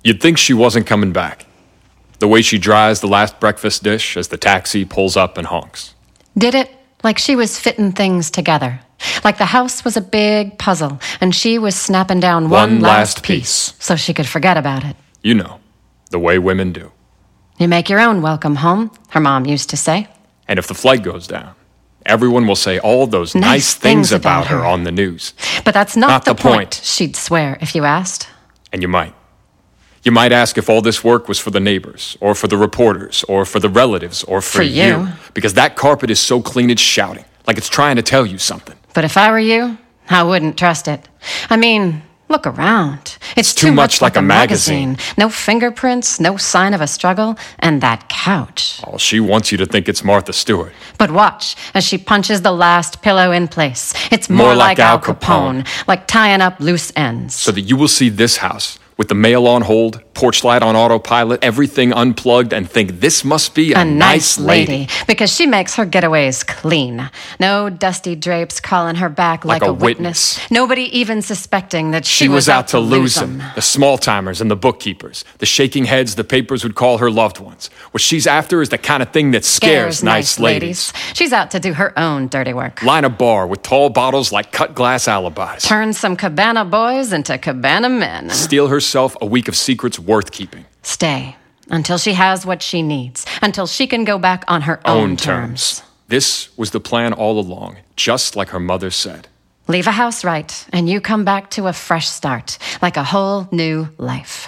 You'd think she wasn't coming back. The way she dries the last breakfast dish as the taxi pulls up and honks. Did it like she was fitting things together. Like the house was a big puzzle, and she was snapping down one last piece so she could forget about it. You know, the way women do. You make your own welcome home, her mom used to say. And if the flight goes down, everyone will say all those nice things about her on the news. But that's not the point, she'd swear if you asked. And you might. You might ask if all this work was for the neighbors, or for the reporters, or for the relatives, or for you. Because that carpet is so clean it's shouting, like it's trying to tell you something. But if I were you, I wouldn't trust it. I mean, look around. It's too much like a magazine. No fingerprints, no sign of a struggle, and that couch. Oh, she wants you to think it's Martha Stewart. But watch as she punches the last pillow in place. It's more like Al Capone, like tying up loose ends. So that you will see this house with the mail on hold, porch light on autopilot, everything unplugged, and think this must be a nice lady. Because she makes her getaways clean. No dusty drapes calling her back like a witness. Nobody even suspecting that she was out to lose them. The small-timers and the bookkeepers. The shaking heads the papers would call her loved ones. What she's after is the kind of thing that scares nice ladies. She's out to do her own dirty work. Line a bar with tall bottles like cut glass alibis. Turn some cabana boys into cabana men. Steal herself a week of secrets worth keeping. Stay until she has what she needs, until she can go back on her own terms. This was the plan all along, just like her mother said. Leave a house right, and you come back to a fresh start, like a whole new life.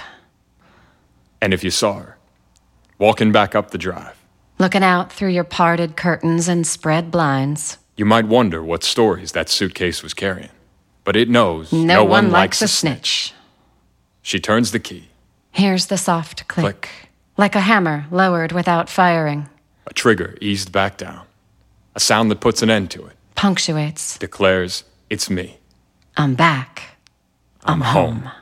And if you saw her, walking back up the drive, looking out through your parted curtains and spread blinds, you might wonder what stories that suitcase was carrying. But it knows no one likes a snitch. She turns the key. Here's the soft click. Like a hammer lowered without firing. A trigger eased back down. A sound that puts an end to it. Punctuates. Declares, it's me. I'm back. I'm home.